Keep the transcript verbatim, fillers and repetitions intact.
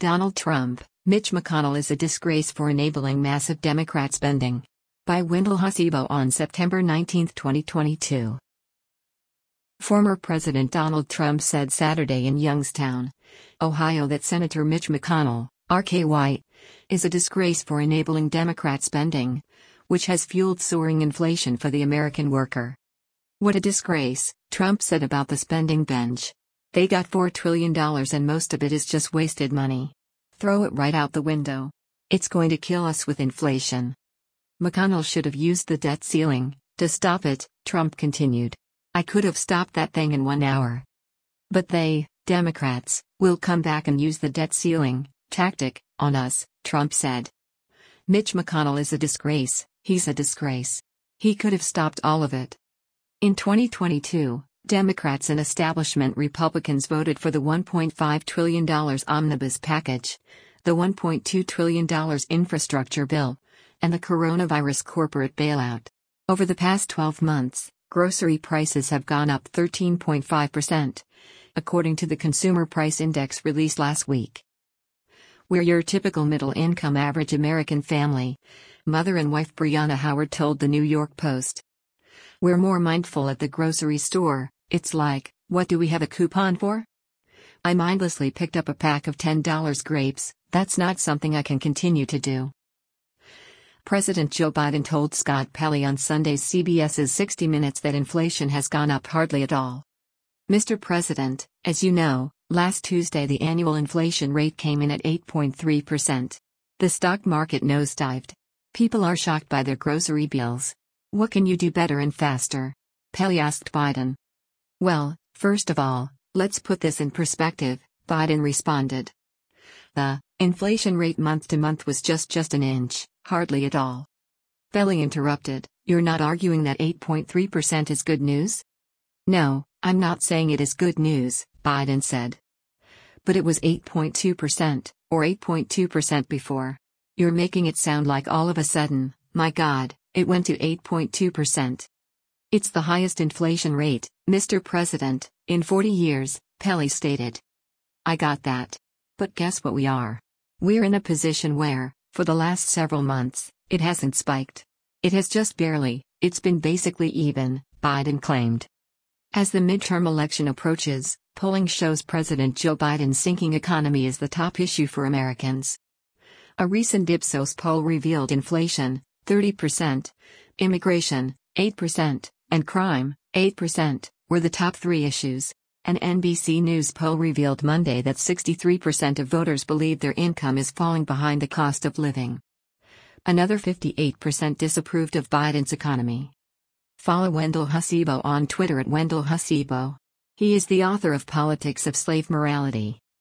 Donald Trump, Mitch McConnell is a disgrace for enabling massive Democrat spending. By Wendell Hasibo on September nineteenth, twenty twenty-two. Former President Donald Trump said Saturday in Youngstown, Ohio that Senator Mitch McConnell, R K Y, is a disgrace for enabling Democrat spending, which has fueled soaring inflation for the American worker. What a disgrace, Trump said about the spending bench. They got four trillion dollars and most of it is just wasted money. Throw it right out the window. It's going to kill us with inflation. McConnell should have used the debt ceiling to stop it, Trump continued. I could have stopped that thing in one hour. But they, Democrats, will come back and use the debt ceiling tactic on us, Trump said. Mitch McConnell is a disgrace, he's a disgrace. He could have stopped all of it. In twenty twenty-two, Democrats and establishment Republicans voted for the one point five trillion dollars omnibus package, the one point two trillion dollars infrastructure bill, and the coronavirus corporate bailout. Over the past twelve months, grocery prices have gone up thirteen point five percent, according to the Consumer Price Index released last week. We're your typical middle-income average American family, mother and wife Brianna Howard told the New York Post. We're more mindful at the grocery store. It's like, what do we have a coupon for? I mindlessly picked up a pack of ten dollar grapes. That's not something I can continue to do. President Joe Biden told Scott Pelley on Sunday's CBS's sixty minutes that inflation has gone up hardly at all. Mister President, as you know, last Tuesday the annual inflation rate came in at eight point three percent. The stock market nosedived. People are shocked by their grocery bills. What can you do better and faster? Pelley asked Biden. Well, first of all, let's put this in perspective, Biden responded. The inflation rate month to month was just just an inch, hardly at all. Pelley interrupted, you're not arguing that eight point three percent is good news? No, I'm not saying it is good news, Biden said. But it was eight point two percent, or eight point two percent before. You're making it sound like all of a sudden, my God, it went to eight point two percent. It's the highest inflation rate, Mister President, in forty years, Pelley stated. I got that. But guess what we are? We're in a position where, for the last several months, it hasn't spiked. It has just barely, it's been basically even, Biden claimed. As the midterm election approaches, polling shows President Joe Biden's sinking economy is the top issue for Americans. A recent Ipsos poll revealed inflation, thirty percent, immigration, eight percent, and crime, eight percent, were the top three issues. An N B C News poll revealed Monday that sixty-three percent of voters believe their income is falling behind the cost of living. Another fifty-eight percent disapproved of Biden's economy. Follow Wendell Hasibo on Twitter at Wendell Hasibo. He is the author of Politics of Slave Morality.